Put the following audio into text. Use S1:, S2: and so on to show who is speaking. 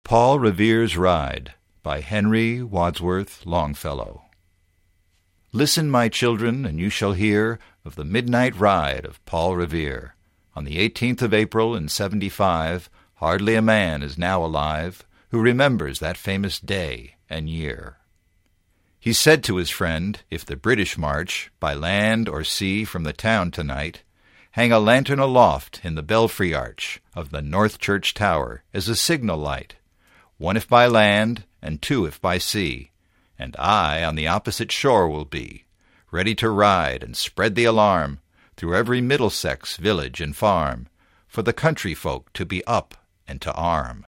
S1: Paul Revere's Ride by Henry Wadsworth Longfellow. Listen, my children, and you shall hear of the midnight ride of Paul Revere. On the 18th of April in 75, hardly a man is now alive who remembers that famous day and year. He said to his friend, if the British march, by land or sea from the town tonight, hang a lantern aloft in the belfry arch of the North Church Tower as a signal light, one if by land, and two if by sea, and I on the opposite shore will be, ready to ride and spread the alarm through every Middlesex village and farm, for the country folk to be up and to arm.